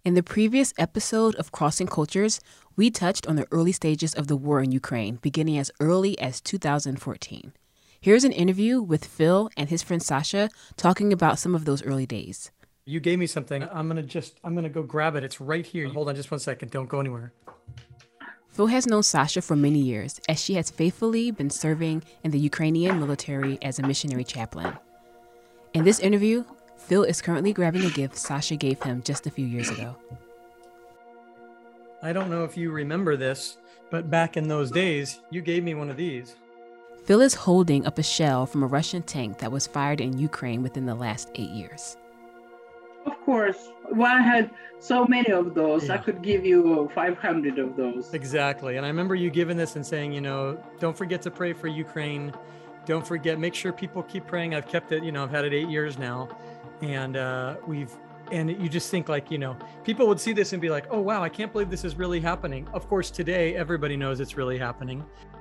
In the previous episode of Crossing Cultures, we touched on the early stages of the war in Ukraine, beginning as early as 2014. Here's an interview with Phil and his friend Sasha talking about some of those early days. You gave me something. I'm gonna go grab it. It's right here. Hold on just 1 second. Don't go anywhere. Phil has known Sasha for many years, as she has faithfully been serving in the Ukrainian military as a missionary chaplain. In this interview, Phil is currently grabbing a gift Sasha gave him just a few years ago. I don't know if you remember this, but back in those days, you gave me one of these. Phil is holding up a shell from a Russian tank that was fired in Ukraine within the last 8 years. Of course. Well, I had so many of those. Yeah. I could give you 500 of those. Exactly. And I remember you giving this and saying, don't forget to pray for Ukraine. Don't forget, make sure people keep praying. I've kept it, I've had it 8 years now. And and you just think people would see this and be like, oh, wow, I can't believe this is really happening. Of course, today, everybody knows it's really happening.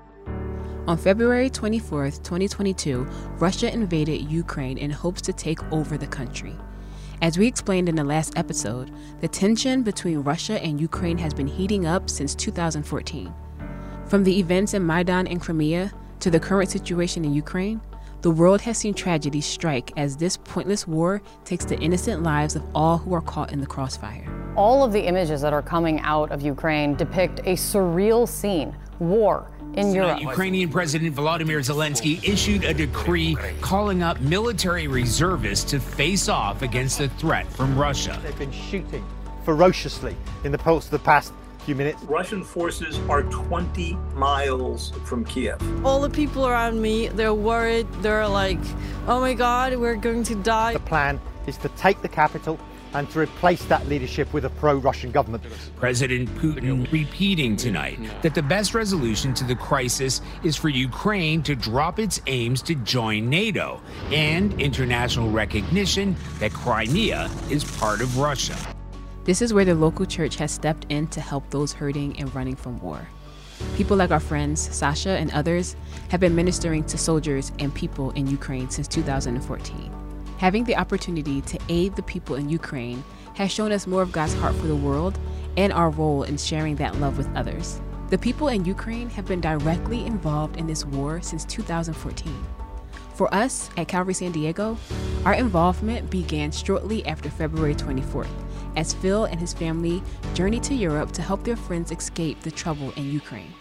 On February 24th, 2022, Russia invaded Ukraine in hopes to take over the country. As we explained in the last episode, the tension between Russia and Ukraine has been heating up since 2014. From the events in Maidan and Crimea to the current situation in Ukraine, the world has seen tragedy strike as this pointless war takes the innocent lives of all who are caught in the crossfire. All of the images that are coming out of Ukraine depict a surreal scene, war in Europe. Ukrainian President Volodymyr Zelensky issued a decree calling up military reservists to face off against the threat from Russia. They've been shooting ferociously in the course of the past few minutes. Russian forces are 20 miles from Kiev. All the people around me, they're worried. They're like, oh my God, we're going to die. The plan is to take the capital and to replace that leadership with a pro-Russian government. President Putin repeating tonight that the best resolution to the crisis is for Ukraine to drop its aims to join NATO and international recognition that Crimea is part of Russia. This is where the local church has stepped in to help those hurting and running from war. People like our friends, Sasha and others, have been ministering to soldiers and people in Ukraine since 2014. Having the opportunity to aid the people in Ukraine has shown us more of God's heart for the world and our role in sharing that love with others. The people in Ukraine have been directly involved in this war since 2014. For us at Calvary San Diego, our involvement began shortly after February 24th, as Phil and his family journeyed to Europe to help their friends escape the trouble in Ukraine.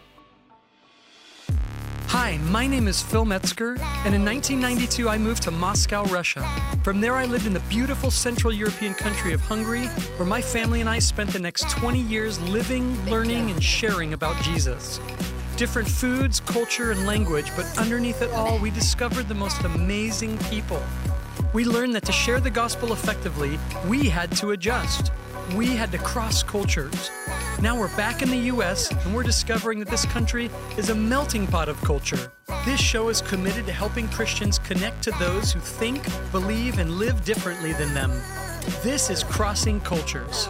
Hi, my name is Phil Metzger, and in 1992 I moved to Moscow, Russia. From there I lived in the beautiful Central European country of Hungary, where my family and I spent the next 20 years living, learning, and sharing about Jesus. Different foods, culture, and language, but underneath it all, we discovered the most amazing people. We learned that to share the gospel effectively, we had to adjust. We had to cross cultures. Now we're back in the U.S., and we're discovering that this country is a melting pot of culture. This show is committed to helping Christians connect to those who think, believe, and live differently than them. This is Crossing Cultures.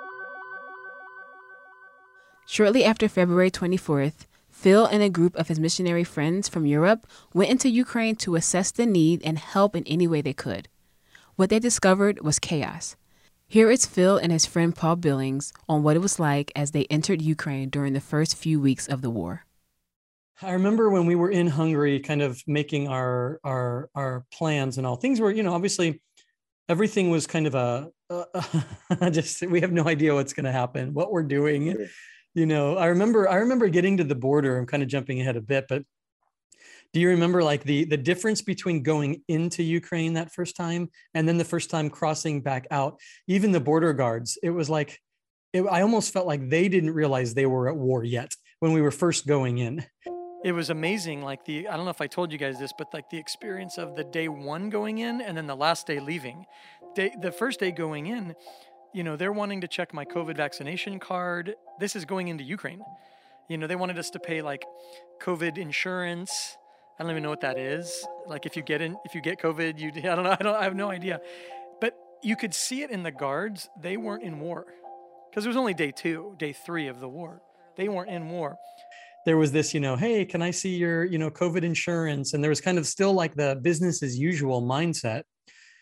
Shortly after February 24th, Phil and a group of his missionary friends from Europe went into Ukraine to assess the need and help in any way they could. What they discovered was chaos. Here is Phil and his friend Paul Billings on what it was like as they entered Ukraine during the first few weeks of the war. I remember when we were in Hungary, kind of making our plans and all. Things were, obviously everything was kind of just, we have no idea what's going to happen, what we're doing. Sure. I remember getting to the border. I'm kind of jumping ahead a bit, but do you remember like the difference between going into Ukraine that first time and then the first time crossing back out? Even the border guards, it was like, I almost felt like they didn't realize they were at war yet when we were first going in. It was amazing. Like I don't know if I told you guys this, but like the experience of the day one going in and then the last day leaving. The first day going in, they're wanting to check my COVID vaccination card. This is going into Ukraine. They wanted us to pay like COVID insurance. I don't even know what that is. Like if you get COVID, I don't know. I have no idea. But you could see it in the guards. They weren't in war because it was only day 3 of the war. They weren't in war. There was this, hey, can I see your, COVID insurance? And there was kind of still like the business as usual mindset.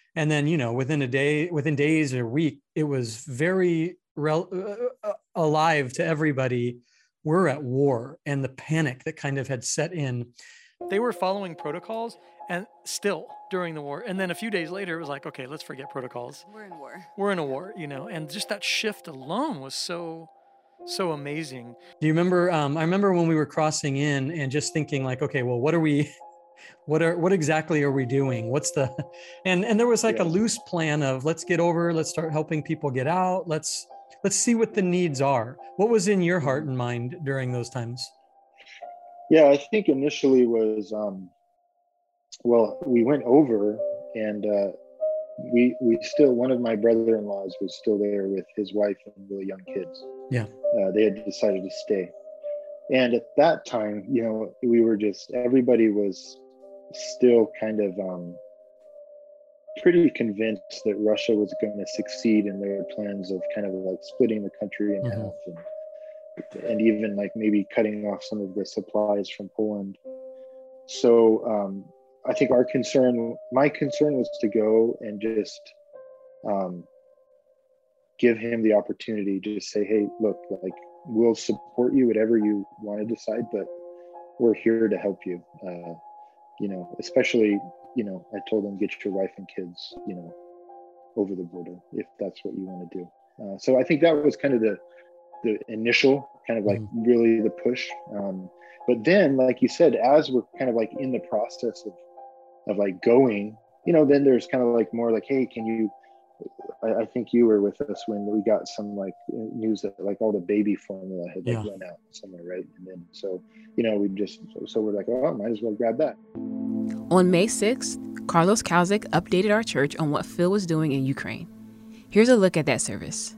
And then, within days or a week, it was very alive to everybody. We're at war, and the panic that kind of had set in. They were following protocols and still during the war. And then a few days later, it was like, okay, let's forget protocols. We're in war. We're in a war, and just that shift alone was so amazing. Do you remember, I remember when we were crossing in and just thinking like, okay, well, what exactly are we doing? And there was like a loose plan of let's get over, let's start helping people get out. Let's see what the needs are. What was in your heart and mind during those times? Yeah, I think initially was, we went over and we still, one of my brother-in-laws was still there with his wife and really young kids. Yeah. They had decided to stay. And at that time, we were everybody was still kind of pretty convinced that Russia was going to succeed in their plans of kind of like splitting the country in half and even like maybe cutting off some of the supplies from Poland. So I think my concern was to go and just give him the opportunity to say, hey, look, like we'll support you, whatever you want to decide, but we're here to help you. Especially, I told him, get your wife and kids, over the border, if that's what you want to do. So I think that was kind of the initial kind of like really the push. But then, like you said, as we're kind of like in the process of like going, then there's kind of like more like, hey, can you, I think you were with us when we got some like news that like all the baby formula had like run out somewhere, right? And then so we're like, oh, might as well grab that. On May 6th, Carlos Kalzik updated our church on what Phil was doing in Ukraine. Here's a look at that service.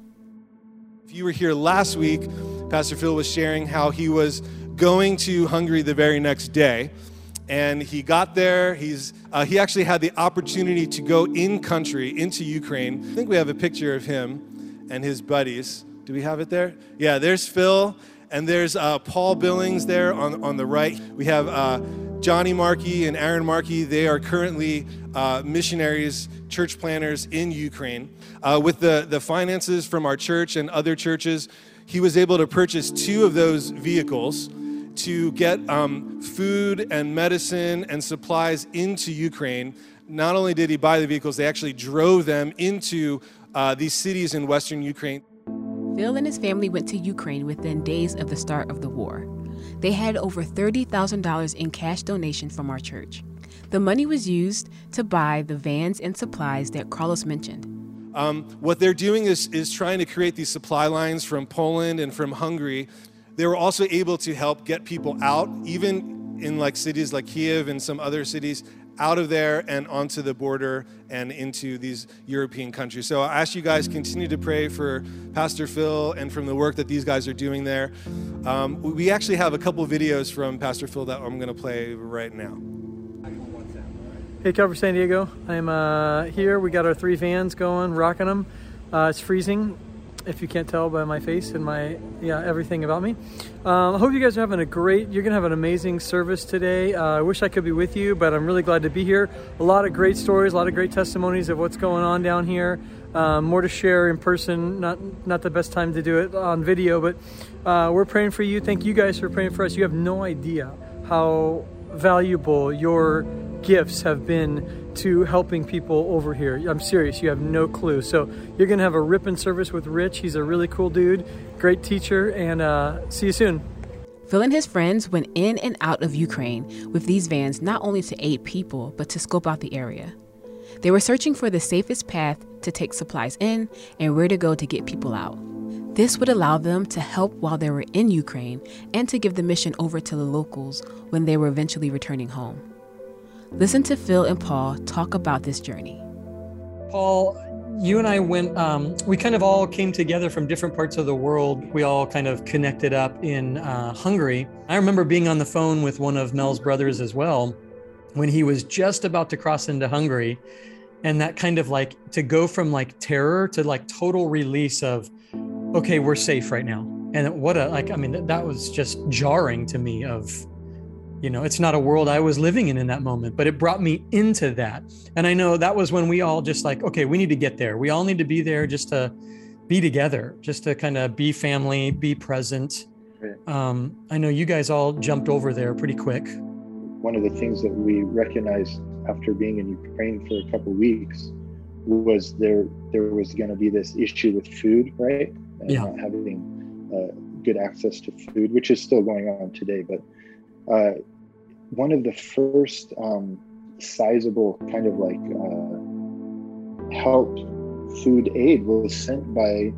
If you were here last week, Pastor Phil was sharing how he was going to Hungary the very next day. And he got there. He actually had the opportunity to go in country into Ukraine. I think we have a picture of him and his buddies. Do we have it there? Yeah, there's Phil, and there's Paul Billings there on the right. We have Johnny Markey and Aaron Markey. They are currently missionaries, church planners in Ukraine. With the finances from our church and other churches, he was able to purchase 2 of those vehicles to get food and medicine and supplies into Ukraine. Not only did he buy the vehicles, they actually drove them into these cities in Western Ukraine. Phil and his family went to Ukraine within days of the start of the war. They had over $30,000 in cash donation from our church. The money was used to buy the vans and supplies that Carlos mentioned. What they're doing is trying to create these supply lines from Poland and from Hungary. They were also able to help get people out, even in like cities like Kiev and some other cities, out of there and onto the border and into these European countries. So I ask you guys continue to pray for Pastor Phil and from the work that these guys are doing there. We actually have a couple videos from Pastor Phil that I'm going to play right now. Hey, Calvary San Diego. I'm here. We got our 3 vans going, rocking them. It's freezing, if you can't tell by my face and everything about me. I hope you guys are having you're going to have an amazing service today. I wish I could be with you, but I'm really glad to be here. A lot of great stories, a lot of great testimonies of what's going on down here. More to share in person, not the best time to do it on video, but we're praying for you. Thank you guys for praying for us. You have no idea how valuable your gifts have been to helping people over here. I'm serious, you have no clue. So you're going to have a ripping service with Rich. He's a really cool dude, great teacher, and see you soon. Phil and his friends went in and out of Ukraine with these vans not only to aid people, but to scope out the area. They were searching for the safest path to take supplies in and where to go to get people out. This would allow them to help while they were in Ukraine and to give the mission over to the locals when they were eventually returning home. Listen to Phil and Paul talk about this journey. Paul, you and I went, we kind of all came together from different parts of the world. We all kind of connected up in Hungary. I remember being on the phone with one of Mel's brothers as well when he was just about to cross into Hungary. And that kind of like to go from like terror to like total release of, okay, we're safe right now. And that was just jarring to me of, It's not a world I was living in that moment, but it brought me into that. And I know that was when we all just like, okay, we need to get there. We all need to be there just to be together, just to kind of be family, be present. I know you guys all jumped over there pretty quick. One of the things that we recognized after being in Ukraine for a couple of weeks was there was going to be this issue with food, right? And not having good access to food, which is still going on today. But one of the first sizable kind of like help food aid was sent by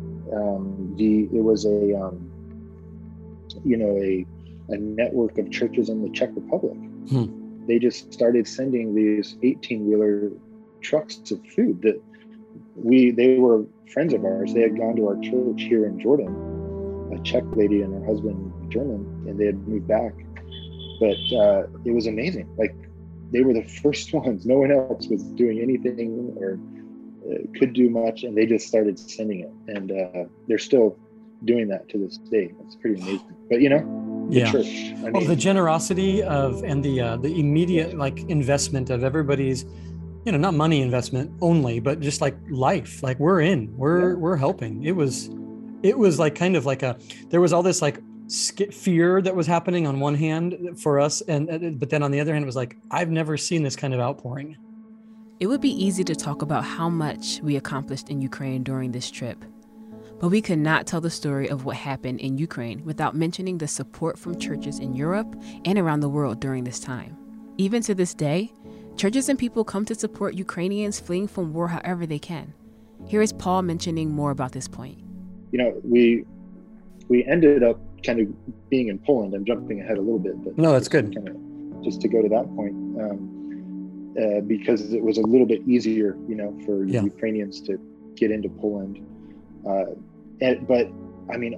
a network of churches in the Czech Republic. They just started sending these 18-wheeler trucks of food that they were friends of ours. They had gone to our church here in Jordan, a Czech lady and her husband German, and they had moved back. But it was amazing. Like, they were the first ones. No one else was doing anything or could do much, and they just started sending it. And they're still doing that to this day. It's pretty amazing. But the church. The generosity and the immediate like investment of everybody's, not money investment only, but just like life. Like, we're helping. It was like kind of like there was all this like fear that was happening on one hand for us, but then on the other hand it was like, I've never seen this kind of outpouring. It would be easy to talk about how much we accomplished in Ukraine during this trip, but we could not tell the story of what happened in Ukraine without mentioning the support from churches in Europe and around the world during this time. Even to this day, churches and people come to support Ukrainians fleeing from war however they can. Here is Paul mentioning more about this point. We ended up kind of being in Poland. I'm jumping ahead a little bit, but no, that's good. Just to go to that point, because it was a little bit easier, for Ukrainians to get into Poland. But I mean,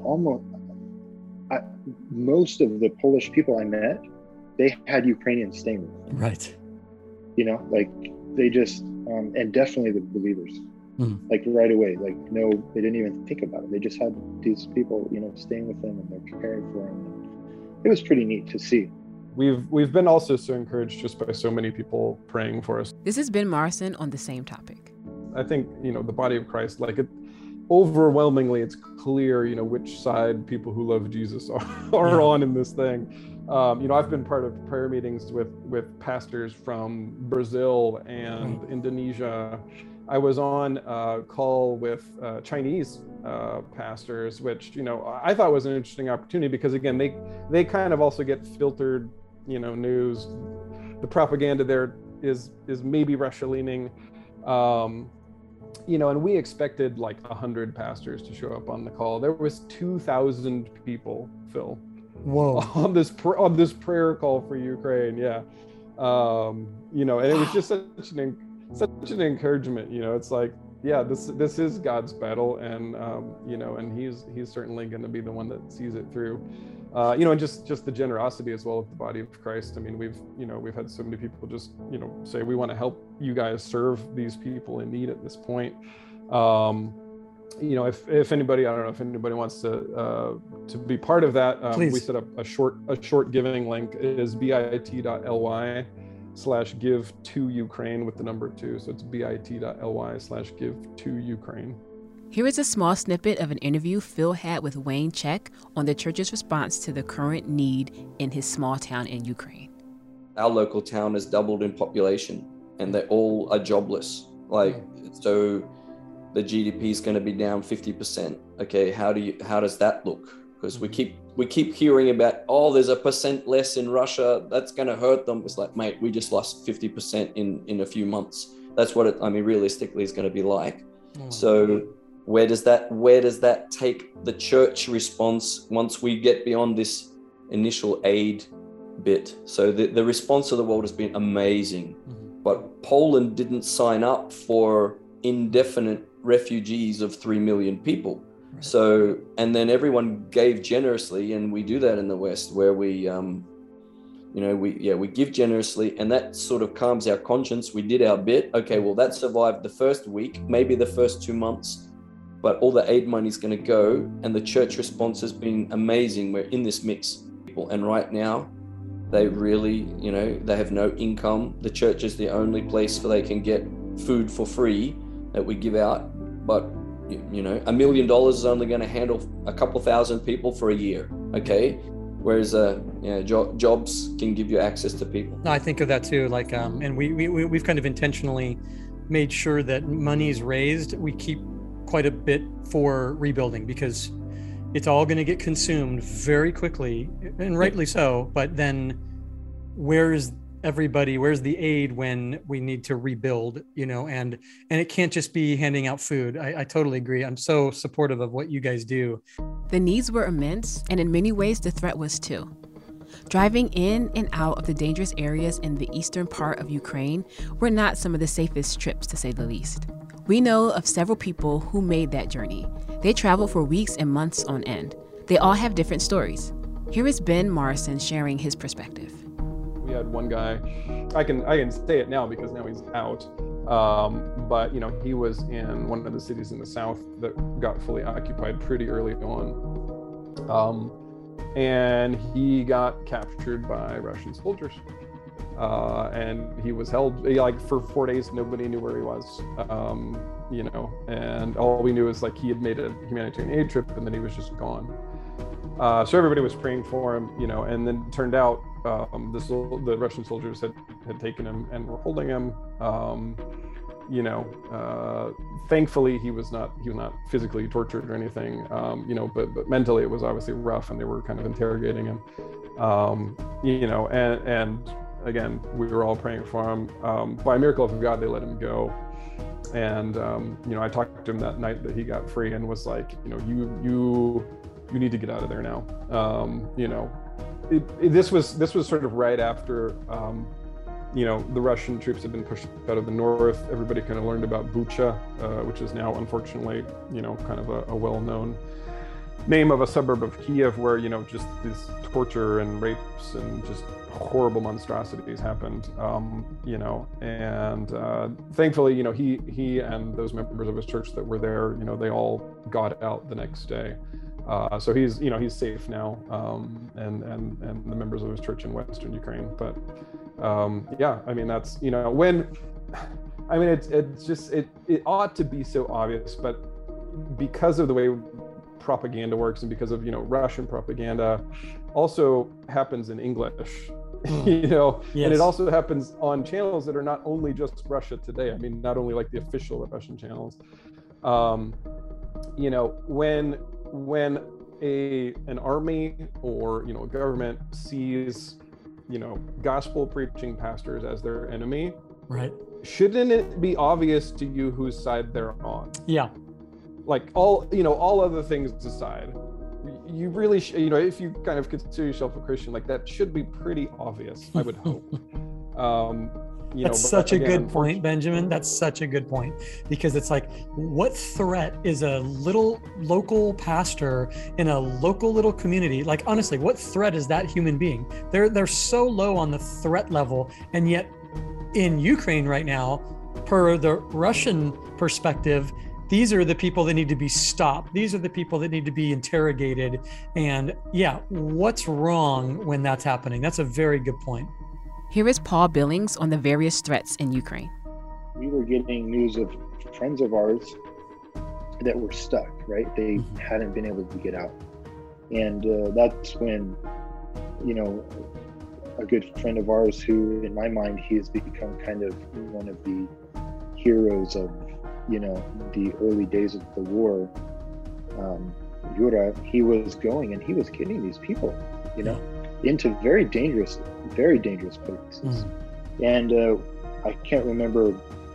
most of the Polish people I met, they had Ukrainians staying with them. Right. Like they just, and definitely the believers. Like right away, like no, they didn't even think about it. They just had these people, staying with them, and they're caring for them. And it was pretty neat to see. We've been also so encouraged just by so many people praying for us. This is Ben Morrison on the same topic. I think, the body of Christ, like overwhelmingly, it's clear, which side people who love Jesus are on in this thing. I've been part of prayer meetings with pastors from Brazil and Indonesia. I was on a call with Chinese pastors, which, I thought was an interesting opportunity because, again, they kind of also get filtered, news. The propaganda there is maybe Russia-leaning, and we expected like 100 pastors to show up on the call. There was 2,000 people, Phil. Whoa! On this prayer call for Ukraine, yeah. And it was just such an encouragement. It's like, yeah, this is God's battle, and and he's certainly going to be the one that sees it through. And just the generosity as well of the body of Christ. I mean, we've had so many people just say, we want to help you guys serve these people in need at this point. If anybody, I don't know if anybody wants to be part of that, we set up a short giving link. It is bit.ly/give to Ukraine with the number 2. So it's bit.ly/give to Ukraine. Here is a small snippet of an interview Phil had with Wayne Check on the church's response to the current need in his small town in Ukraine. Our local town has doubled in population, and they all are jobless. So the GDP is going to be down 50%. Okay, how does that look? Because we keep hearing about, there's 1% less in Russia, that's going to hurt them. It's like, mate, we just lost 50% in a few months. That's what realistically is going to be like. So where does that take the church response once we get beyond this initial aid bit? So the response of the world has been amazing, but Poland didn't sign up for indefinite refugees of 3 million people. Right. So, and then everyone gave generously, and we do that in the West, where we give generously, and that sort of calms our conscience. We did our bit. Okay, well, that survived the first week, maybe the first 2 months, but all the aid money is going to go, and the church response has been amazing. We're in this mix, people, and right now, They really, you know, they have no income. The church is the only place where they can get food for free that we give out. But, you know, $1 million is only going to handle a couple thousand people for a year, okay? Whereas, jobs can give you access to people. No, I think of that too. Like, and we've kind of intentionally made sure that money's raised. We keep quite a bit for rebuilding, because it's all going to get consumed very quickly, and rightly so. But then where's everybody? Where's the aid when we need to rebuild, you know, and it can't just be handing out food. I totally agree. I'm so supportive of what you guys do. The needs were immense, and in many ways, the threat was too. Driving in and out of the dangerous areas in the eastern part of Ukraine were not some of the safest trips, to say the least. We know of several people who made that journey. They traveled for weeks and months on end. They all have different stories. Here is Ben Morrison sharing his perspective. We had one guy, I can say it now because now he's out, but you know, he was in one of the cities in the south that got fully occupied pretty early on, and he got captured by Russian soldiers, and he was held like for 4 days. Nobody knew where he was, you know, and all we knew is like he had made a humanitarian aid trip and then he was just gone. So everybody was praying for him, you know, and then it turned out the Russian soldiers had taken him and were holding him. You know, thankfully he was not physically tortured or anything, you know, but mentally it was obviously rough, and they were kind of interrogating him, you know, and again, we were all praying for him. By a miracle of God, they let him go. And, you know, I talked to him that night that he got free and was like, you know, you need to get out of there now. You know, this was sort of right after, you know, the Russian troops had been pushed out of the north. Everybody kind of learned about Bucha, which is now, unfortunately, you know, kind of a well-known name of a suburb of Kiev, where, you know, just this torture and rapes and just horrible monstrosities happened, you know, and thankfully, you know, he and those members of his church that were there, you know, they all got out the next day. So he's, you know, he's safe now, and the members of his church in Western Ukraine. But yeah, I mean, that's, you know, it's just, it ought to be so obvious, but because of the way propaganda works and because of, you know, Russian propaganda also happens in English, you know, yes. And it also happens on channels that are not only just Russia Today. I mean, not only like the official Russian channels. You know, when an army or, you know, a government sees, you know, gospel preaching pastors as their enemy, right? Shouldn't it be obvious to you whose side they're on? Yeah. Like all other things aside, you really, you know, if you kind of consider yourself a Christian, like that should be pretty obvious, I would hope. You That's know, such a good point, Benjamin. That's such a good point, because it's like, what threat is a little local pastor in a local little community? Like, honestly, what threat is that human being? They're so low on the threat level, and yet in Ukraine right now, per the Russian perspective, these are the people that need to be stopped. These are the people that need to be interrogated. And yeah, what's wrong when that's happening? That's a very good point. Here is Paul Billings on the various threats in Ukraine. We were getting news of friends of ours that were stuck, right? They hadn't been able to get out. And that's when, you know, a good friend of ours who, in my mind, he has become kind of one of the heroes of, you know, the early days of the war, Yura, he was going and he was getting these people, you know, into very dangerous places. And I can't remember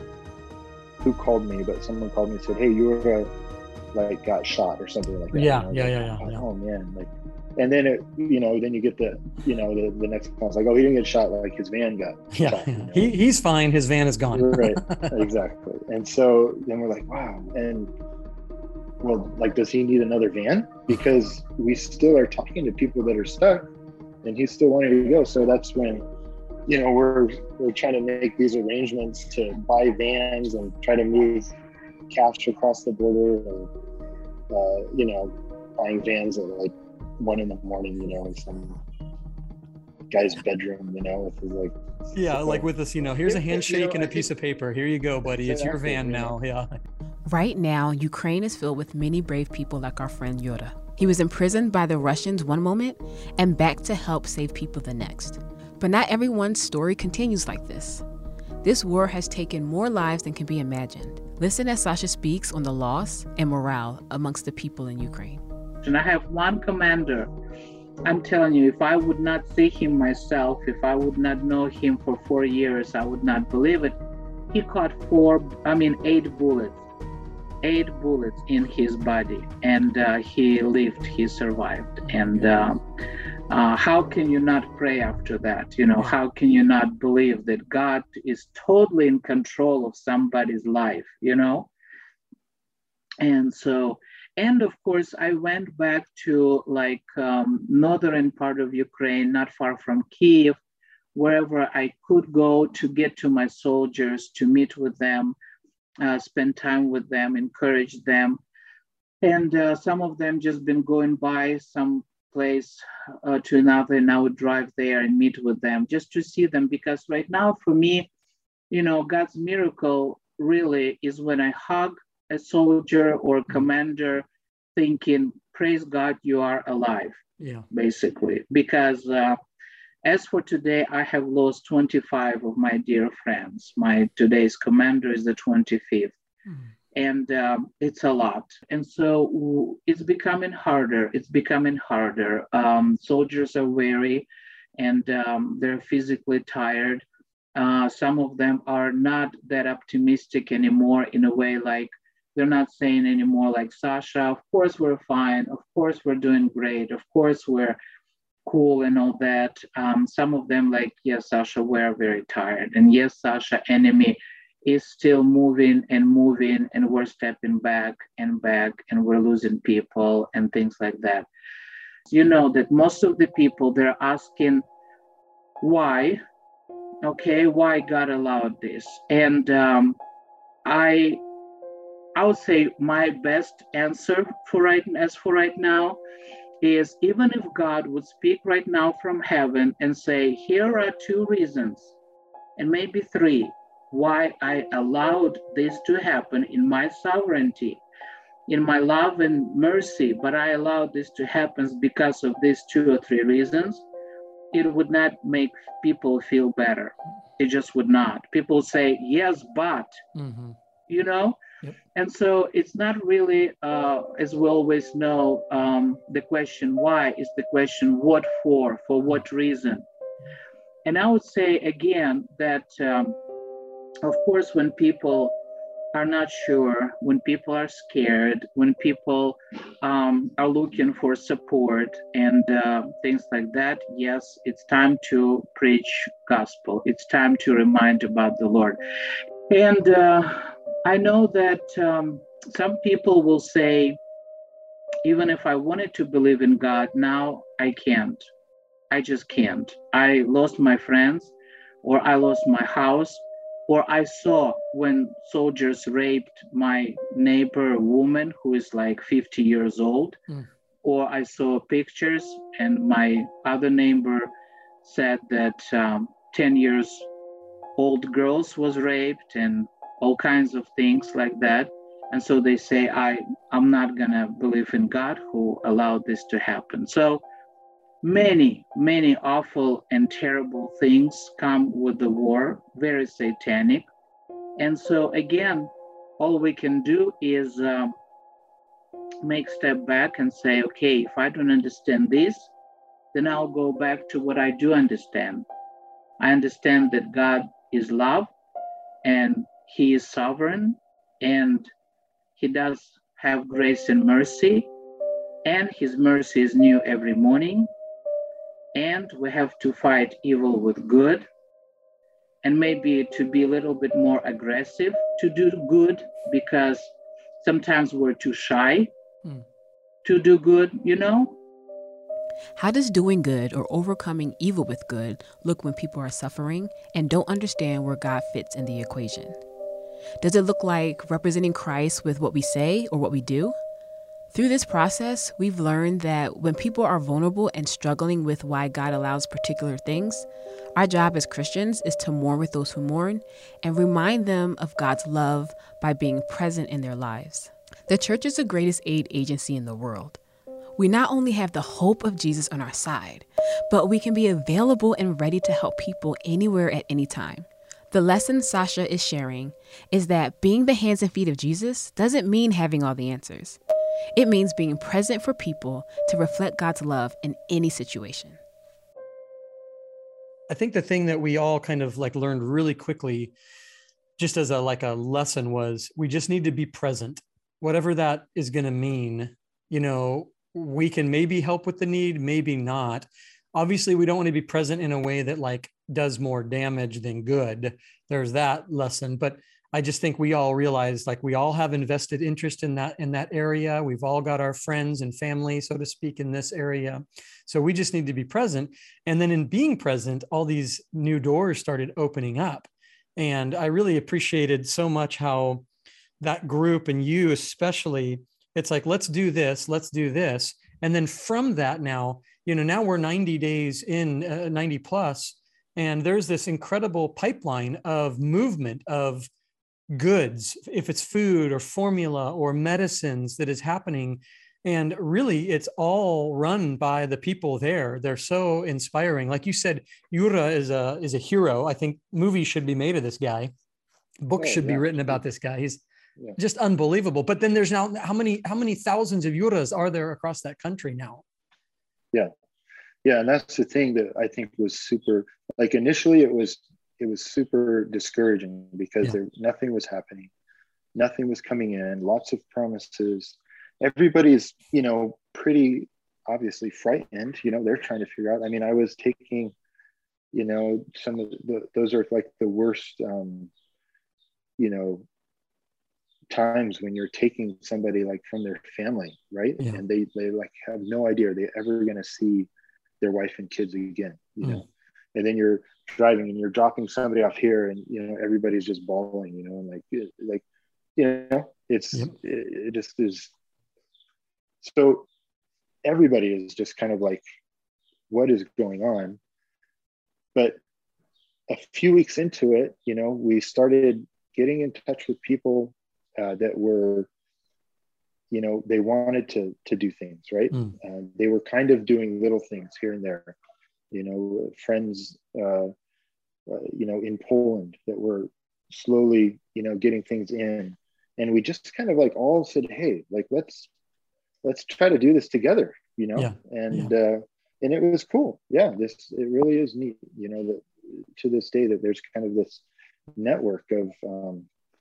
who called me, but someone called me and said, hey, Yura like got shot or something like that. Yeah. Oh man, like, and then it, you know, then you get the, you know, the next call. It's like, oh, he didn't get shot, like his van got shot. You know? He's fine. His van is gone. Right, exactly. And so then we're like, wow. And well, like, does he need another van? Because we still are talking to people that are stuck, and he's still wanting to go. So that's when, you know, we're trying to make these arrangements to buy vans and try to move cash across the border, or you know, buying vans at like 1 a.m, you know, in some guy's bedroom, with his like with this, here's a handshake and a piece of paper. Here you go, buddy. It's your van now. Yeah. Right now, Ukraine is filled with many brave people like our friend Yoda. He was imprisoned by the Russians one moment and back to help save people the next. But not everyone's story continues like this. This war has taken more lives than can be imagined. Listen as Sasha speaks on the loss and morale amongst the people in Ukraine. And I have one commander. I'm telling you, if I would not see him myself, if I would not know him for 4 years, I would not believe it. He caught 8 bullets. 8 bullets in his body, and he lived, he survived. And how can you not pray after that? How can you not believe that God is totally in control of somebody's life, And so, and of course, I went back to northern part of Ukraine, not far from Kyiv, wherever I could go to get to my soldiers, to meet with them, spend time with them, encourage them. And some of them just been going by some place to another, and I would drive there and meet with them just to see them. Because right now for me, God's miracle really is when I hug a soldier or commander thinking, praise God, you are alive, basically. Because as for today, I have lost 25 of my dear friends. My today's commander is the 25th. And it's a lot. And so it's becoming harder. Soldiers are weary and they're physically tired. Some of them are not that optimistic anymore, in a way, like they're not saying anymore like, Sasha, of course we're fine. Of course we're doing great. Of course we're cool and all that. Some of them like, yes, Sasha, we're very tired. And yes, Sasha, enemy is still moving, and we're stepping back, and we're losing people and things like that. That most of the people, they're asking why God allowed this. And I would say my best answer for right now is, even if God would speak right now from heaven and say, here are 2 reasons, and maybe 3, why I allowed this to happen in my sovereignty, in my love and mercy, but I allowed this to happen because of these 2 or 3 reasons, it would not make people feel better. It just would not. People say, yes, but, Yep. And so it's not really, as we always know, the question why is the question what for what reason. And I would say again that, of course, when people are not sure, when people are scared, when people are looking for support and things like that, yes, it's time to preach gospel. It's time to remind about the Lord. And I know that some people will say, even if I wanted to believe in God, now I can't. I just can't. I lost my friends, or I lost my house, or I saw when soldiers raped my neighbor, a woman who is like 50 years old, or I saw pictures and my other neighbor said that 10 years old girls was raped and all kinds of things like that. And so they say, I'm not gonna believe in God who allowed this to happen. So many, many awful and terrible things come with the war, very satanic. And so again, all we can do is make a step back and say, okay, if I don't understand this, then I'll go back to what I do understand. I understand that God is love, and He is sovereign, and He does have grace and mercy, and His mercy is new every morning. And we have to fight evil with good, and maybe to be a little bit more aggressive to do good, because sometimes we're too shy to do good, How does doing good or overcoming evil with good look when people are suffering and don't understand where God fits in the equation? Does it look like representing Christ with what we say or what we do? Through this process, we've learned that when people are vulnerable and struggling with why God allows particular things, our job as Christians is to mourn with those who mourn and remind them of God's love by being present in their lives. The church is the greatest aid agency in the world. We not only have the hope of Jesus on our side, but we can be available and ready to help people anywhere at any time. The lesson Sasha is sharing is that being the hands and feet of Jesus doesn't mean having all the answers. It means being present for people to reflect God's love in any situation. I think the thing that we all kind of like learned really quickly, just as a lesson, was we just need to be present. Whatever that is going to mean, we can maybe help with the need, maybe not. Obviously, we don't want to be present in a way that like does more damage than good. There's that lesson. But I just think we all realize like we all have invested interest in that area. We've all got our friends and family, so to speak, in this area. So we just need to be present. And then in being present, all these new doors started opening up. And I really appreciated so much how that group, and you especially, it's like, let's do this. And then from that now we're 90 days in, 90 plus, and there's this incredible pipeline of movement of goods, if it's food or formula or medicines that is happening. And really, it's all run by the people there. They're so inspiring. Like you said, Yura is a hero. I think movies should be made of this guy. Books should be written about this guy. He's just unbelievable. But then there's now how many thousands of Yuras are there across that country now? Yeah. And that's the thing that I think was super, like initially it was super discouraging because nothing was happening. Nothing was coming in, lots of promises. Everybody's, pretty obviously frightened, they're trying to figure out. I mean, I was taking, some of those are like the worst, times when you're taking somebody like from their family, right? Yeah. And they like have no idea they're ever going to see their wife and kids again, know? And then you're driving and you're dropping somebody off here and, everybody's just bawling, and it just is. So everybody is just kind of like, what is going on? But a few weeks into it, we started getting in touch with people that were, they wanted to do things, right? They were kind of doing little things here and there, friends, in Poland that were slowly, getting things in. And we just kind of like all said, hey, like, let's try to do this together, and it was cool. Yeah, it really is neat, that to this day that there's kind of this network of,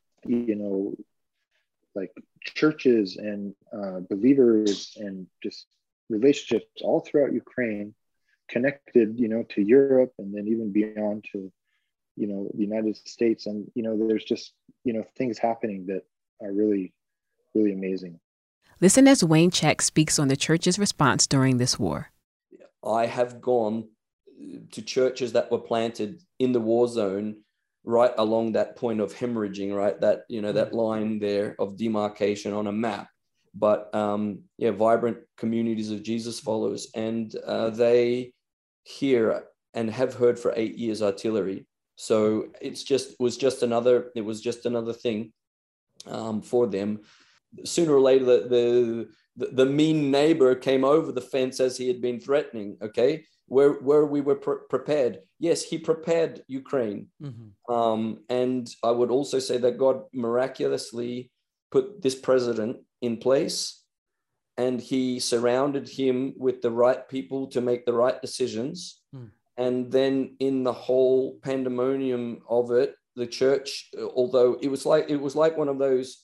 like churches and believers and just relationships all throughout Ukraine, connected, to Europe and then even beyond to, the United States. And, there's just, things happening that are really, really amazing. Listen as Wayne Check speaks on the church's response during this war. I have gone to churches that were planted in the war zone right along that point of hemorrhaging, right? That, that line there of demarcation on a map. But vibrant communities of Jesus followers. And they hear and have heard for 8 years artillery. So it was just another thing for them. Sooner or later, the mean neighbor came over the fence as he had been threatening, okay? Where we were prepared. Yes, he prepared Ukraine. And I would also say that God miraculously put this president in place, and he surrounded him with the right people to make the right decisions. And then in the whole pandemonium of it, the church, although it was like one of those,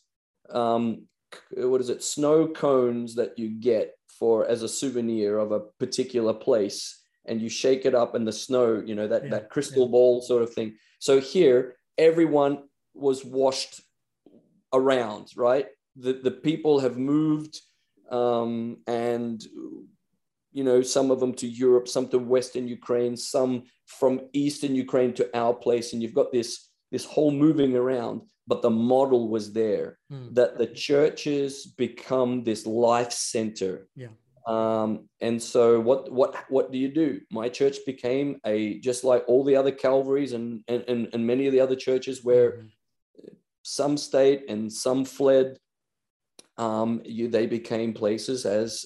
snow cones that you get as a souvenir of a particular place, and you shake it up in the snow, that crystal ball sort of thing. So here, everyone was washed around, right? The people have moved, and, some of them to Europe, some to Western Ukraine, some from Eastern Ukraine to our place. And you've got this this whole moving around, but the model was there, that the churches become this life center. Yeah. And so what do you do? My church became just like all the other Calvaries and many of the other churches where some stayed and some fled. They became places as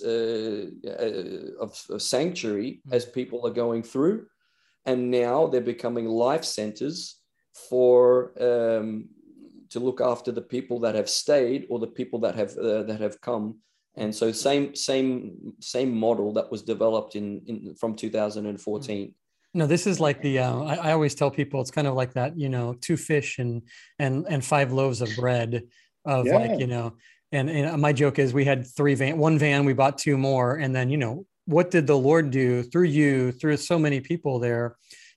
of sanctuary as people are going through, and now they're becoming life centers for to look after the people that have stayed or the people that have come. And so same model that was developed from 2014. No, this is like the I always tell people it's kind of like that, 2 fish and 5 loaves of bread of and my joke is we had 1 van, we bought 2 more. And then, what did the Lord do through so many people there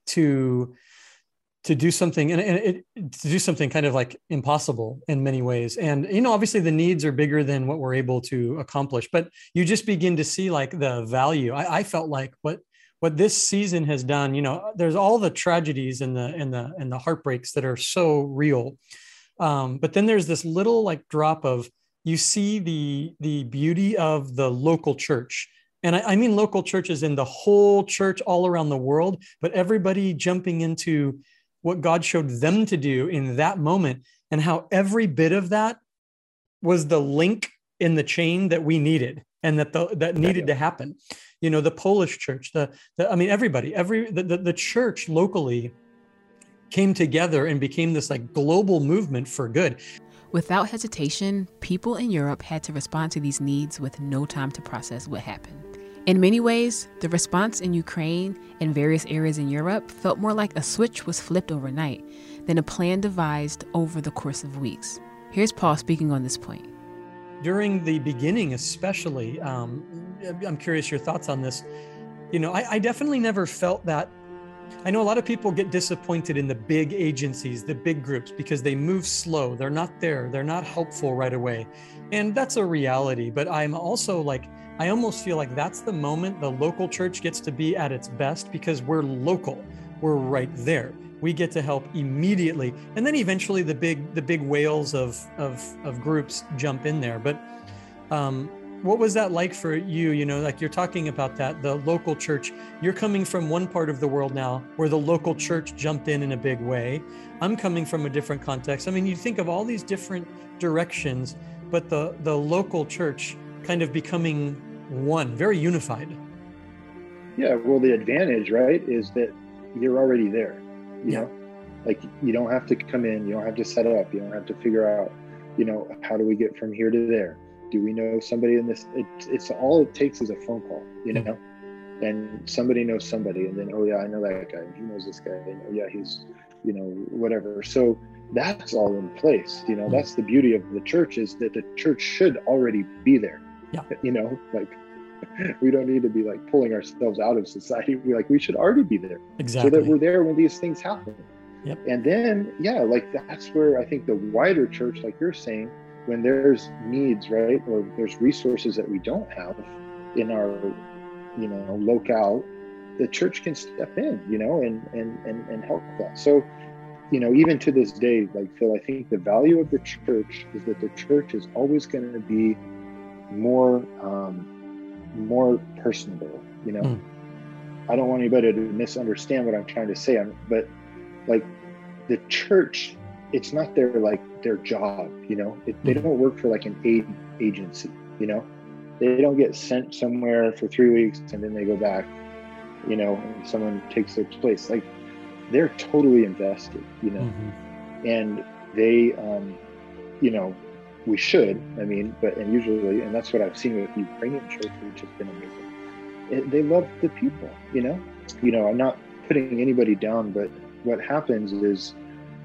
to do something to do something kind of like impossible in many ways. And, obviously the needs are bigger than what we're able to accomplish, but you just begin to see like the value. I felt like what this season has done, there's all the tragedies and the heartbreaks that are so real. But then there's this little like drop of, you see the beauty of the local church. And I mean local churches in the whole church all around the world, but everybody jumping into what God showed them to do in that moment, and how every bit of that was the link in the chain that we needed and that needed to happen. The Polish church, everybody, the church locally came together and became this like global movement for good. Without hesitation, people in Europe had to respond to these needs with no time to process what happened. In many ways, the response in Ukraine and various areas in Europe felt more like a switch was flipped overnight than a plan devised over the course of weeks. Here's Paul speaking on this point. During the beginning, especially, I'm curious your thoughts on this. I definitely never felt that. I know a lot of people get disappointed in the big agencies, the big groups, because they move slow. They're not there. They're not helpful right away. And that's a reality. But I'm also like, I almost feel like that's the moment the local church gets to be at its best, because we're local. We're right there. We get to help immediately. And then eventually the big whales of groups jump in there. But what was that like for you? Like you're talking about that, the local church, you're coming from one part of the world now where the local church jumped in a big way. I'm coming from a different context. I mean, you think of all these different directions, but the local church kind of becoming one, very unified. Yeah, well, the advantage, right, is that you're already there, you know? Like you don't have to come in, you don't have to set up, you don't have to figure out, how do we get from here to there? Do we know somebody in this? It's all it takes is a phone call, and somebody knows somebody, and then, oh yeah, I know that guy, he knows this guy, and oh yeah, he's, whatever. So that's all in place, that's the beauty of the church, is that the church should already be there. Like we don't need to be like pulling ourselves out of society. We should already be there. Exactly. So that we're there when these things happen. Yep. And then, like that's where I think the wider church, like you're saying, when there's needs, right, or there's resources that we don't have in our, locale, the church can step in, and help that. So, even to this day, like Phil, I think the value of the church is that the church is always going to be more personable. I don't want anybody to misunderstand what I'm trying to say, but like the church, it's not their job, they don't work for like an aid agency, they don't get sent somewhere for 3 weeks and then they go back, and someone takes their place. Like they're totally invested, and they, we should, and usually, and that's what I've seen with Ukrainian church, which has been amazing. They love the people, I'm not putting anybody down, but what happens is,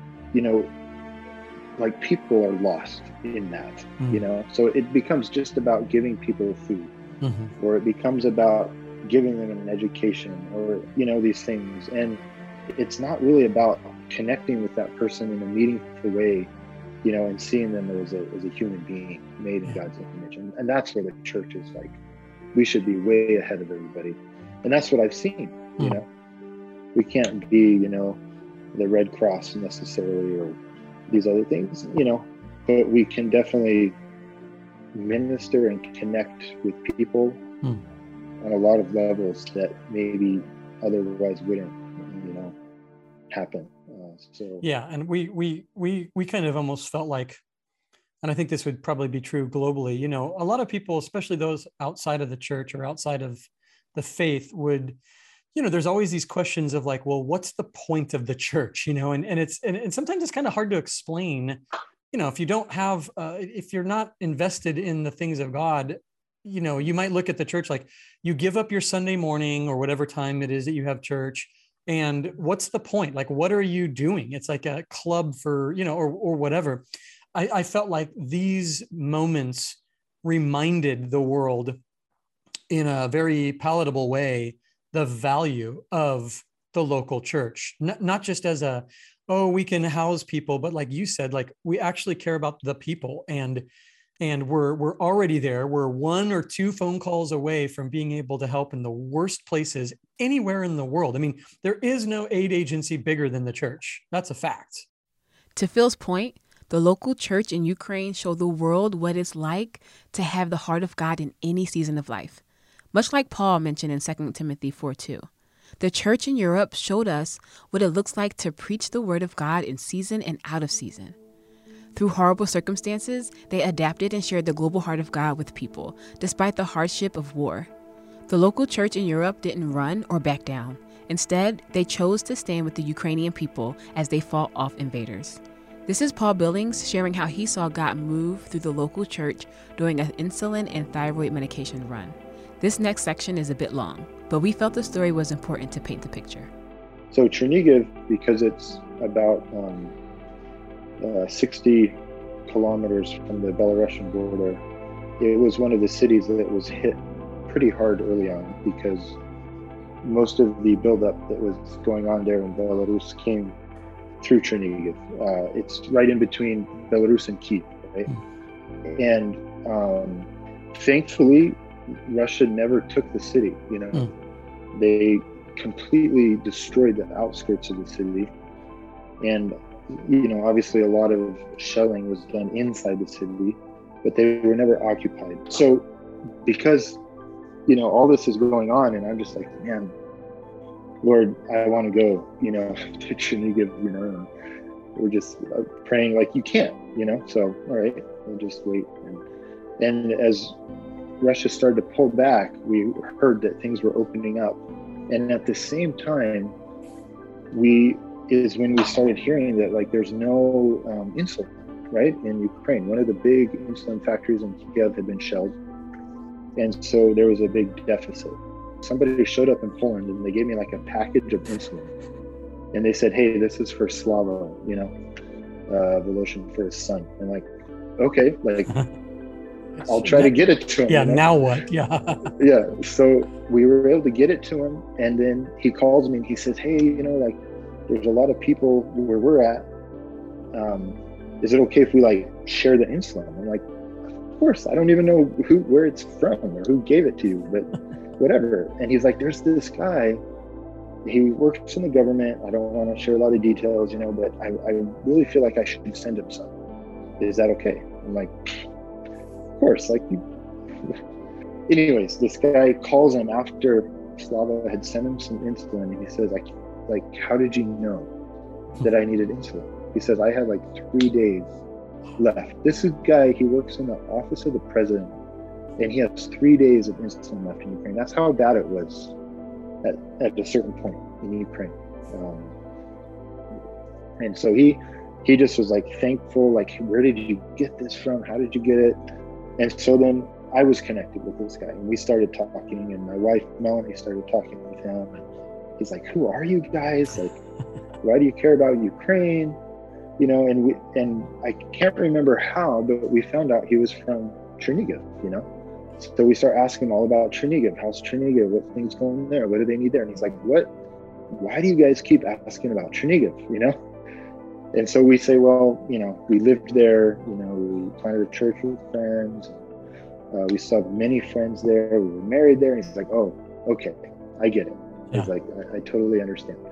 like people are lost in that, so it becomes just about giving people food, or it becomes about giving them an education, or, these things. And it's not really about connecting with that person in a meaningful way, and seeing them as a human being made in God's image. And that's where the church is like, we should be way ahead of everybody. And that's what I've seen, we can't be, the Red Cross necessarily or these other things, but we can definitely minister and connect with people on a lot of levels that maybe otherwise wouldn't, happen. And we kind of almost felt like, and I think this would probably be true globally, a lot of people, especially those outside of the church or outside of the faith, would, there's always these questions of like, well, what's the point of the church, and sometimes it's kind of hard to explain, if you don't have, if you're not invested in the things of God, you might look at the church like you give up your Sunday morning or whatever time it is that you have church. And what's the point? Like, what are you doing? It's like a club for, or whatever. I felt like these moments reminded the world in a very palatable way the value of the local church, not just as we can house people, but like you said, like we actually care about the people, and we're already there. We're 1 or 2 phone calls away from being able to help in the worst places anywhere in the world. I mean, there is no aid agency bigger than the church. That's a fact. To Phil's point, the local church in Ukraine showed the world what it's like to have the heart of God in any season of life. Much like Paul mentioned in 2 Timothy 4:2. The church in Europe showed us what it looks like to preach the word of God in season and out of season. Through horrible circumstances, they adapted and shared the global heart of God with people, despite the hardship of war. The local church in Europe didn't run or back down. Instead, they chose to stand with the Ukrainian people as they fought off invaders. This is Paul Billings sharing how he saw God move through the local church during an insulin and thyroid medication run. This next section is a bit long, but we felt the story was important to paint the picture. So Chernihiv, because it's about 60 kilometers from the Belarusian border, it was one of the cities that was hit pretty hard early on because most of the buildup that was going on there in Belarus came through Chernihiv. It's right in between Belarus and Kyiv, right? And thankfully, Russia never took the city, They completely destroyed the outskirts of the city. And, obviously a lot of shelling was done inside the city, but they were never occupied. So because, all this is going on, and I'm just like, man, Lord, I want to go, to Chernihiv, and we're just praying like you can't, so, all right, we'll just wait. And as Russia started to pull back, we heard that things were opening up. And at the same time, when we started hearing that like there's no insulin, right, in Ukraine. One of the big insulin factories in Kyiv had been shelled. And so there was a big deficit. Somebody showed up in Poland and they gave me like a package of insulin. And they said, hey, this is for Slava, Voloshin, for his son. I'm like, okay, like, I'll try to get it to him. Yeah, now what? Yeah. Yeah. So we were able to get it to him. And then he calls me and he says, hey, like, there's a lot of people where we're at. Is it okay if we like share the insulin? I'm like, of course. I don't even know where it's from or who gave it to you, but whatever. And he's like, there's this guy. He works in the government. I don't want to share a lot of details, but I really feel like I should send him some. Is that okay? I'm like, of course. Like, anyways, this guy calls him after Slava had sent him some insulin, and he says, like, how did you know that I needed insulin? He says, I had like 3 days left. This is a guy, he works in the office of the president, and he has 3 days of insulin left in Ukraine. That's how bad it was at a certain point in Ukraine. And so he just was like thankful, like, where did you get this from? How did you get it? And so then I was connected with this guy, and we started talking, and my wife Melanie started talking with him, and he's like, who are you guys? Like, why do you care about Ukraine? And I can't remember how, but we found out he was from Chernihiv, So we start asking him all about Chernihiv. How's Chernihiv? What things going there? What do they need there? And he's like, what? Why do you guys keep asking about Chernihiv, And so we say, well, we lived there, we planted a church with friends. We saw many friends there. We were married there. And he's like, oh, okay, I get it. Yeah. He's like, I totally understand.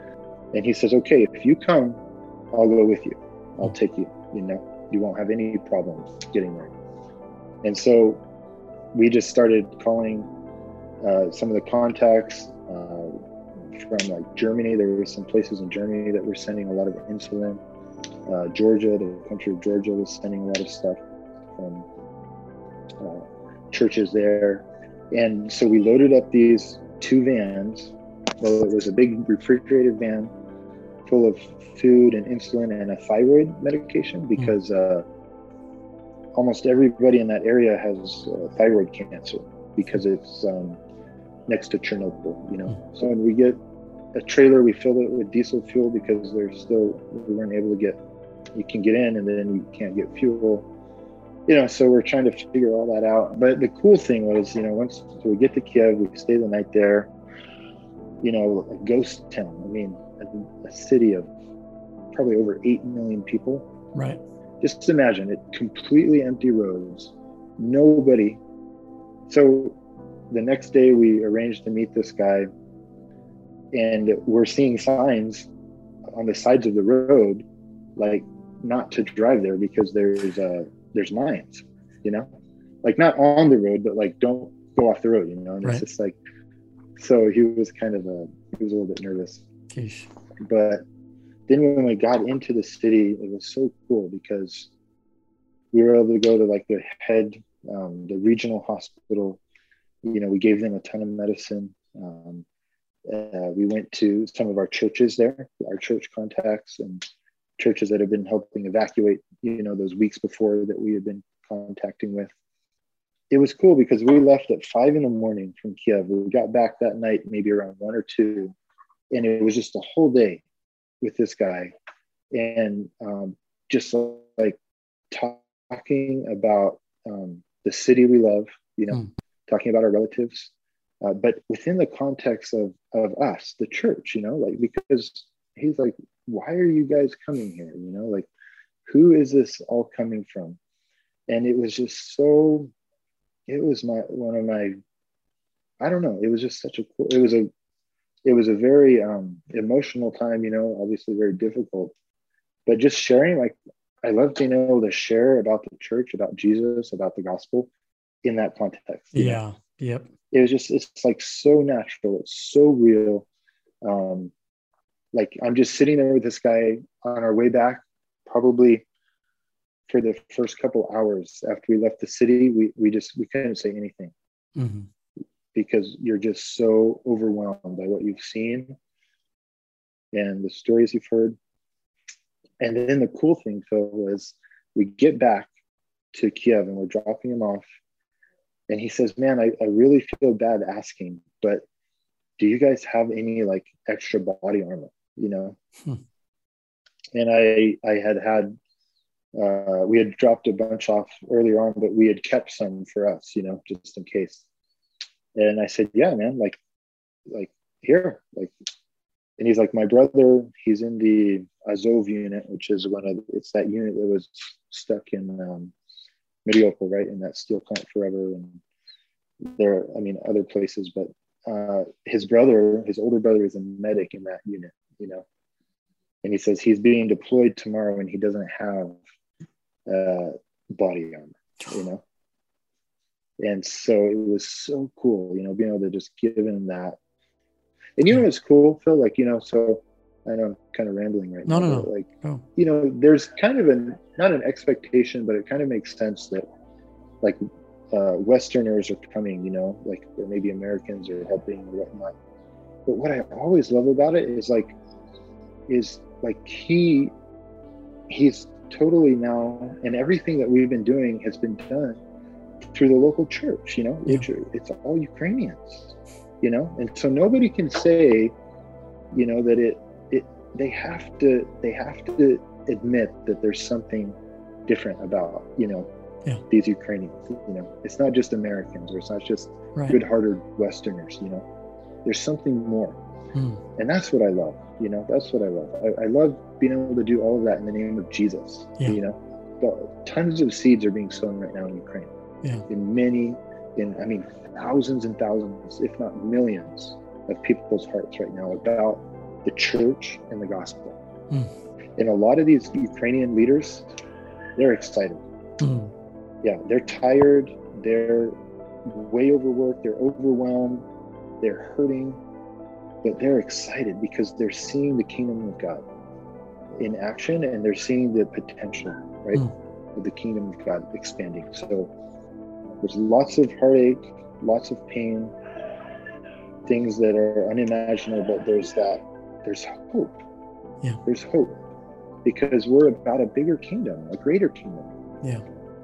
And he says, okay, if you come, I'll go with you. I'll take you, you know, you won't have any problems getting there. And so we just started calling some of the contacts from like Germany. There were some places in Germany that were sending a lot of insulin. Georgia, the country of Georgia, was sending a lot of stuff from churches there. And so we loaded up these 2 vans. Well, it was a big refrigerated van full of food and insulin and a thyroid medication, because almost everybody in that area has thyroid cancer, because it's next to Chernobyl, you know. So when we get a trailer, we fill it with diesel fuel, because we weren't able to get, you can get in and then you can't get fuel, you know. So we're trying to figure all that out. But the cool thing was, you know, once we get to Kiev, we stay the night there, you know, a ghost town. I mean, a city of probably over 8 million people. Right. Just imagine it, completely empty roads, nobody. So the next day we arranged to meet this guy, and we're seeing signs on the sides of the road, like not to drive there because there's mines, you know, like not on the road, but like don't go off the road, you know. And it's just like, so he was a little bit nervous. Sheesh. But then when we got into the city, it was so cool, because we were able to go to like the the regional hospital. You know, we gave them a ton of medicine. We went to some of our churches there, our church contacts and churches that have been helping evacuate, you know, those weeks before that we had been contacting with. It was cool because we left at 5 a.m. from Kiev. We got back that night, maybe around 1 or 2. And it was just a whole day with this guy. And just like talking about the city we love, you know, talking about our relatives, but within the context of us, the church, you know, like, because he's like, why are you guys coming here? You know, like, who is this all coming from? And it was just so, it was I don't know, it was just such a cool, it was a very emotional time, you know, obviously very difficult, but just sharing, like, I love being able to share about the church, about Jesus, about the gospel in that context. Yeah. Yep. It was just, it's like so natural. It's so real. Like, I'm just sitting there with this guy on our way back, probably for the first couple hours after we left the city. We couldn't say anything. Mm-hmm. Because you're just so overwhelmed by what you've seen and the stories you've heard. And then the cool thing, Phil, was we get back to Kiev and we're dropping him off. And he says, man, I really feel bad asking, but do you guys have any like extra body armor, you know? And we had dropped a bunch off earlier on, but we had kept some for us, you know, just in case. And I said, yeah, man, like here, like, and he's like, my brother, he's in the Azov unit, which is it's that unit that was stuck in Mariupol, right? In that steel plant forever. And there, I mean, other places, but his older brother is a medic in that unit, you know? And he says he's being deployed tomorrow and he doesn't have body armor, you know? And so it was so cool, you know, being able to just give him that. And you know what's cool, Phil? Like, you know, so I know I'm kind of rambling right now. No. Like, you know, there's kind of not an expectation, but it kind of makes sense that like Westerners are coming, you know, like, or maybe Americans are helping or whatnot. But what I always love about it is he's totally now, and everything that we've been doing has been done through the local church, you know, which it's all Ukrainians, you know, and so nobody can say, you know, that they have to admit that there's something different about, you know, these Ukrainians, you know, it's not just Americans, or it's not just good-hearted Westerners, you know, there's something more. And that's what I love, you know, that's what I love. I love being able to do all of that in the name of Jesus, you know. But tons of seeds are being sown right now in Ukraine. I mean, thousands and thousands, if not millions of people's hearts right now about the church and the gospel. And a lot of these Ukrainian leaders, they're excited. Yeah, they're tired, they're way overworked, they're overwhelmed, they're hurting, but they're excited because they're seeing the kingdom of God in action, and they're seeing the potential, right, of the kingdom of God expanding. So there's lots of heartache, lots of pain, things that are unimaginable, but there's hope. Yeah. There's hope because we're about a bigger kingdom, a greater kingdom. Yeah.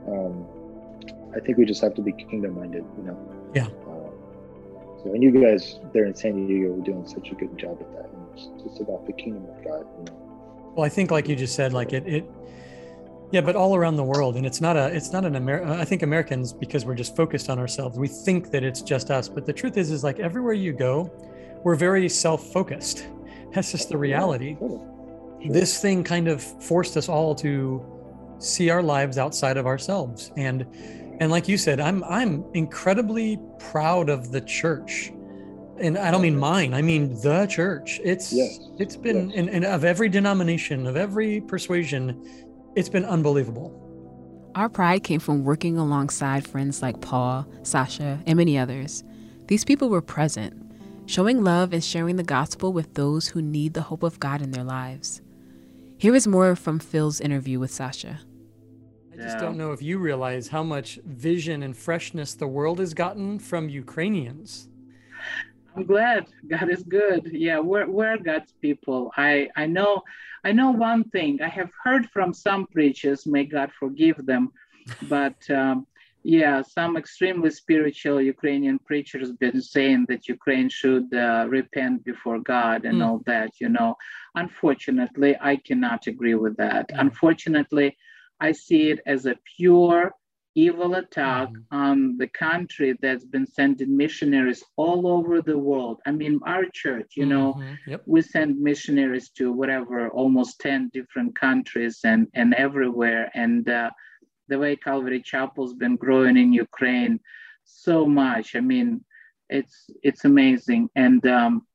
I think we just have to be kingdom minded, Yeah. So, and you guys there in San Diego are doing such a good job at that. It's about the kingdom of God, Well, I think like you just said, like yeah, but all around the world, and it's not an I think Americans, because we're just focused on ourselves, we think that it's just us, but the truth is like everywhere you go, we're very self-focused. That's just the reality. This thing kind of forced us all to see our lives outside of ourselves. And like you said, I'm incredibly proud of the church. And I don't mean mine, I mean the church. It's been, and of every denomination, of every persuasion, it's been unbelievable. Our pride came from working alongside friends like Paul, Sasha, and many others. These people were present, showing love and sharing the gospel with those who need the hope of God in their lives. Here is more from Phil's interview with Sasha. I just don't know if you realize how much vision and freshness the world has gotten from Ukrainians. I'm glad. God is good. Yeah, we're God's people. I know one thing. I have heard from some preachers, may God forgive them, but some extremely spiritual Ukrainian preachers have been saying that Ukraine should repent before God and all that, Unfortunately, I cannot agree with that. Unfortunately, I see it as a pure evil attack on the country that's been sending missionaries all over the world. I mean, our church, we send missionaries to almost 10 different countries and everywhere. And the way Calvary Chapel's been growing in Ukraine so much. I mean, it's amazing. And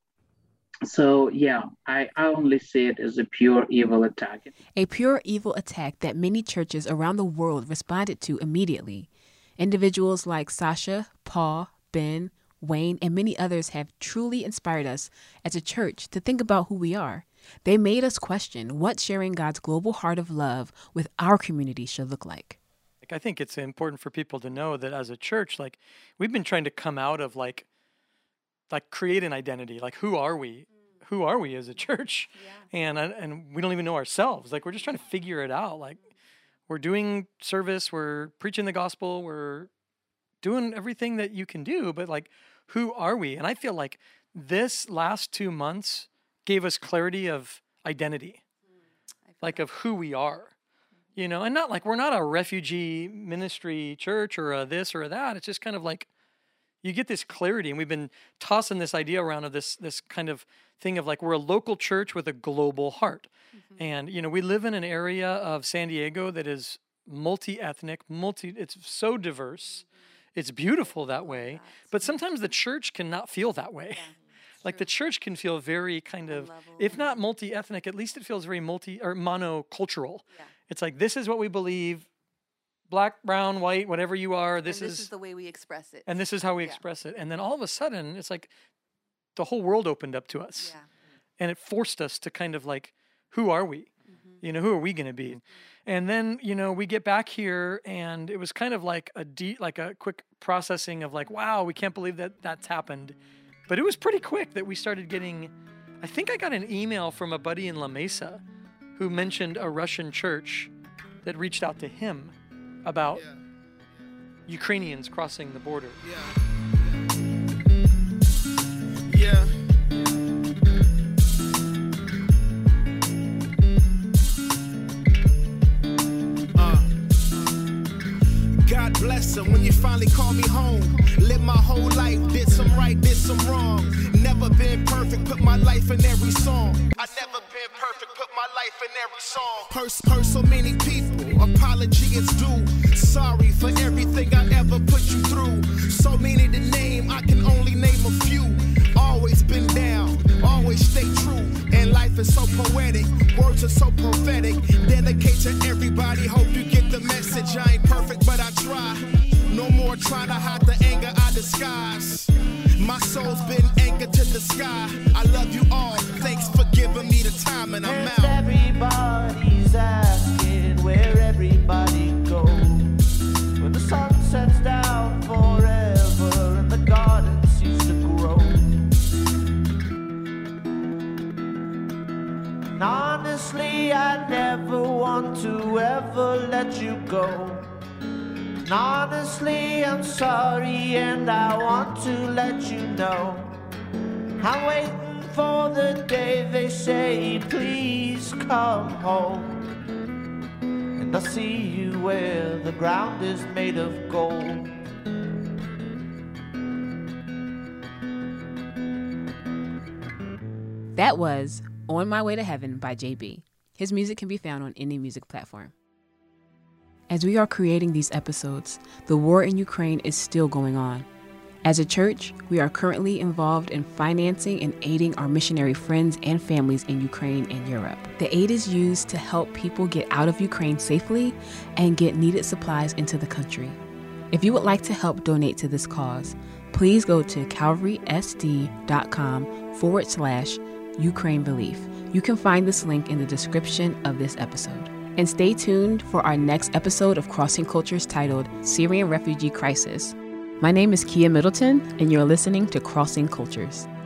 I only see it as a pure evil attack. A pure evil attack that many churches around the world responded to immediately. Individuals like Sasha, Paul, Ben, Wayne, and many others have truly inspired us as a church to think about who we are. They made us question what sharing God's global heart of love with our community should look like. I think it's important for people to know that as a church, we've been trying to come out of create an identity. Who are we? Who are we as a church? Yeah. And we don't even know ourselves. We're just trying to figure it out. We're doing service, we're preaching the gospel, we're doing everything that you can do, but who are we? And I feel like this last 2 months gave us clarity of identity, of who we are, and not we're not a refugee ministry church or a this or a that. It's just kind of you get this clarity, and we've been tossing this idea around of this kind of thing of we're a local church with a global heart. And, we live in an area of San Diego that is multi-ethnic, it's so diverse. It's beautiful that way, but sometimes the church cannot feel that way. The church can feel very kind of, if not multi-ethnic, at least it feels very monocultural. Yeah. It's this is what we believe. Black, brown, white, whatever you are, this is the way we express it. And this is how we express it. And then all of a sudden, it's the whole world opened up to us. Yeah. And it forced us to kind of who are we? Who are we going to be? And then, we get back here, and it was kind of a quick processing of wow, we can't believe that that's happened. But it was pretty quick that we started getting, I think I got an email from a buddy in La Mesa who mentioned a Russian church that reached out to him about Ukrainians crossing the border. Yeah. God bless him when you finally call me home. Lived my whole life, did some right, did some wrong. Never been perfect, put my life in every song. I never been perfect, put my life in every song. Hurt so many people, apology is due. Sorry for everything I ever put you through. So many to name, I can only name a few. Always been down, always stay true. And life is so poetic, words are so prophetic. Dedicate to everybody, hope you get the message. I ain't perfect, but I try. No more trying to hide the anger I disguise. My soul's been anchored to the sky. I love you all, thanks for giving me the time, and I'm out. Everybody's asking where everybody goes when the sun sets down forever and the garden ceases to grow. And honestly, I never want to ever let you go. And honestly, I'm sorry and I want to let you know I'm waiting for the day they say, please come home. And I see you where the ground is made of gold. That was On My Way to Heaven by JB. His music can be found on any music platform. As we are creating these episodes, the war in Ukraine is still going on. As a church, we are currently involved in financing and aiding our missionary friends and families in Ukraine and Europe. The aid is used to help people get out of Ukraine safely and get needed supplies into the country. If you would like to help donate to this cause, please go to calvarysd.com/Ukraine Belief. You can find this link in the description of this episode. And stay tuned for our next episode of Crossing Cultures titled Syrian Refugee Crisis. My name is Kia Middleton, and you're listening to Crossing Cultures.